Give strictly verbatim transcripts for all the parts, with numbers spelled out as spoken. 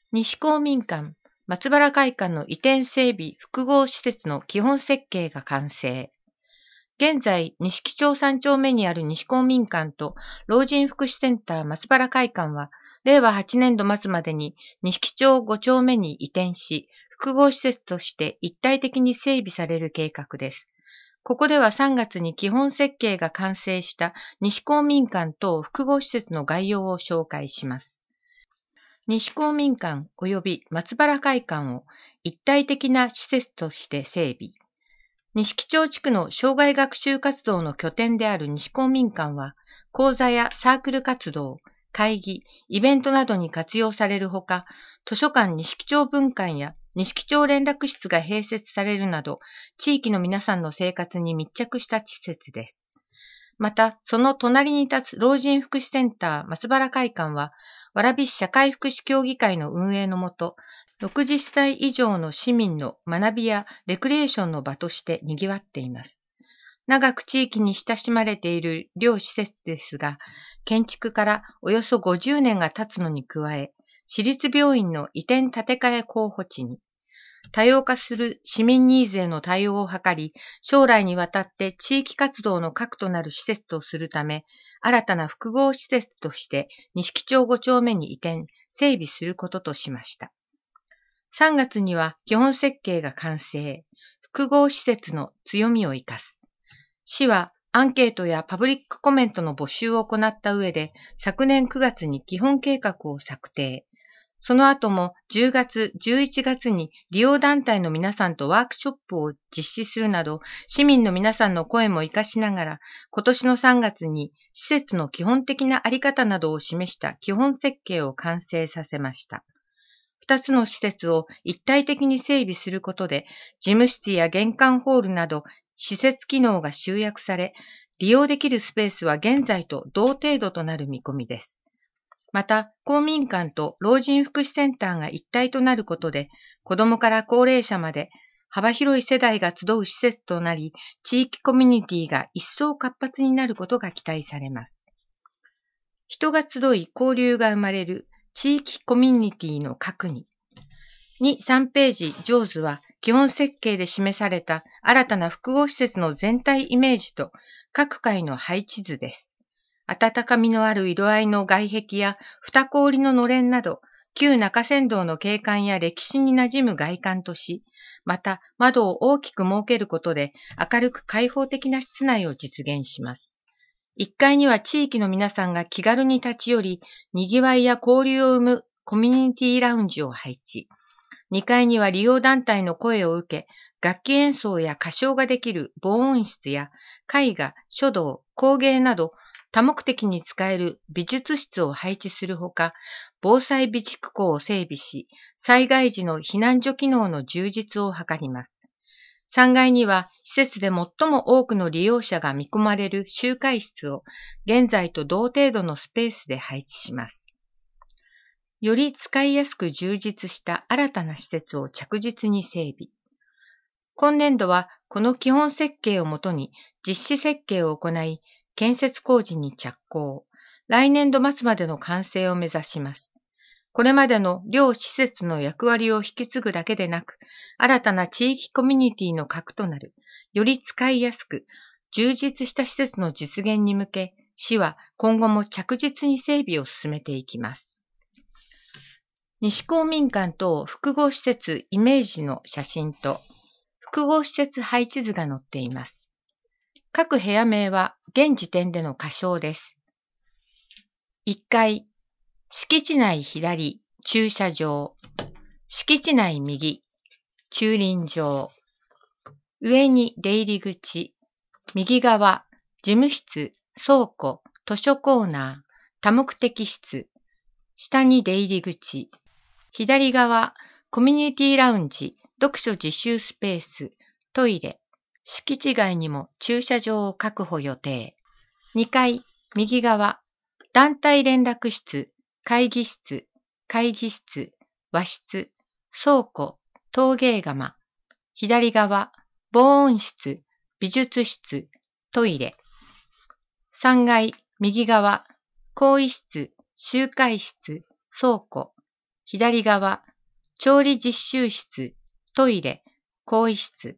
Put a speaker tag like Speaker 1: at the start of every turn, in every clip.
Speaker 1: 西公民館、松原会館の移転整備複合施設の基本設計が完成。現在、錦町さん丁目にある西公民館と老人福祉センター松原会館は、れいわはちねんど末までに錦町ご丁目に移転し、複合施設として一体的に整備される計画です。ここではさんがつに基本設計が完成した西公民館等複合施設の概要を紹介します。西公民館及び松原会館を一体的な施設として整備。錦町地区の生涯学習活動の拠点である西公民館は、講座やサークル活動、会議、イベントなどに活用されるほか、図書館錦町分館や錦町連絡室が併設されるなど、地域の皆さんの生活に密着した施設です。また、その隣に立つ老人福祉センター松原会館は、蕨市社会福祉協議会の運営のもと、ろくじゅっさい以上の市民の学びやレクリエーションの場として賑わっています。長く地域に親しまれている両施設ですが、建築からおよそごじゅうねんが経つのに加え、市立病院の移転建て替え候補地に、多様化する市民ニーズへの対応を図り、将来にわたって地域活動の核となる施設とするため、新たな複合施設として錦町ご丁目に移転、整備することとしました。さんがつには基本設計が完成、複合施設の強みを生かす。市はアンケートやパブリックコメントの募集を行った上で、昨年くがつに基本計画を策定。その後もじゅうがつ、じゅういちがつに利用団体の皆さんとワークショップを実施するなど、市民の皆さんの声も活かしながら、今年のさんがつに施設の基本的なあり方などを示した基本設計を完成させました。二つの施設を一体的に整備することで、事務室や玄関ホールなど施設機能が集約され、利用できるスペースは現在と同程度となる見込みです。また、公民館と老人福祉センターが一体となることで、子どもから高齢者まで幅広い世代が集う施設となり、地域コミュニティが一層活発になることが期待されます。人が集い交流が生まれる地域コミュニティの核に。に、さんページ上図は基本設計で示された新たな複合施設の全体イメージと各階の配置図です。温かみのある色合いの外壁や二氷ののれんなど、旧中山道の景観や歴史に馴染む外観とし、また窓を大きく設けることで明るく開放的な室内を実現します。いっかいには地域の皆さんが気軽に立ち寄り、賑わいや交流を生むコミュニティラウンジを配置。にかいには利用団体の声を受け、楽器演奏や歌唱ができる防音室や絵画、書道、工芸など、多目的に使える美術室を配置するほか、防災備蓄庫を整備し、災害時の避難所機能の充実を図ります。さんがいには施設で最も多くの利用者が見込まれる集会室を現在と同程度のスペースで配置します。より使いやすく充実した新たな施設を着実に整備。今年度はこの基本設計をもとに実施設計を行い、建設工事に着工。来年度末までの完成を目指します。これまでの両施設の役割を引き継ぐだけでなく、新たな地域コミュニティの核となる、より使いやすく、充実した施設の実現に向け、市は今後も着実に整備を進めていきます。西公民館等複合施設イメージの写真と、複合施設配置図が載っています。各部屋名は現時点での仮称です。いっかい、敷地内左、駐車場。敷地内右、駐輪場。上に出入り口。右側、事務室、倉庫、図書コーナー、多目的室。下に出入り口。左側、コミュニティラウンジ、読書自習スペース、トイレ。敷地外にも駐車場を確保予定。にかい、右側、団体連絡室、会議室、会議室、和室、倉庫、陶芸窯。左側、防音室、美術室、トイレ。さんがい、右側、更衣室、集会室、倉庫。 左側、調理実習室、トイレ、更衣室。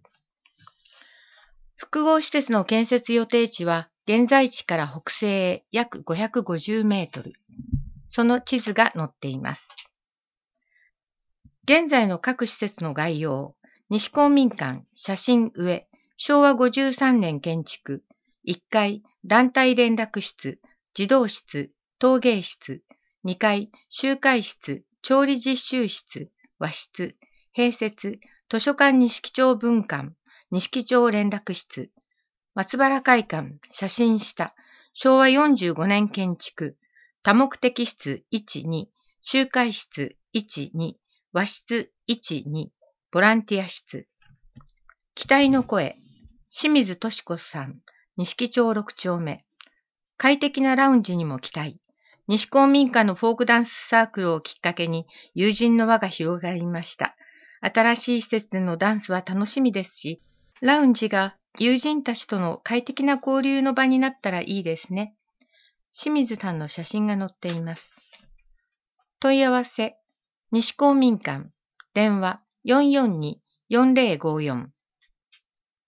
Speaker 1: 複合施設の建設予定地は、現在地から北西へ約ごひゃくごじゅうメートル。その地図が載っています。現在の各施設の概要。西公民館、写真上、しょうわごじゅうさんねん建築。いっかい、団体連絡室、児童室、陶芸室。にかい、集会室、調理実習室、和室。併設、図書館錦町分館、錦町連絡室。松原会館、写真下、しょうわよんじゅうごねん建築。多目的室いち、に、集会室いち、に、和室いち、に、ボランティア室。期待の声、清水敏子さん、錦町ろく丁目。快適なラウンジにも期待。西公民館のフォークダンスサークルをきっかけに友人の輪が広がりました。新しい施設でのダンスは楽しみですし、ラウンジが友人たちとの快適な交流の場になったらいいですね。清水さんの写真が載っています。問い合わせ、西公民館、電話よんよんに、よんぜろごよん。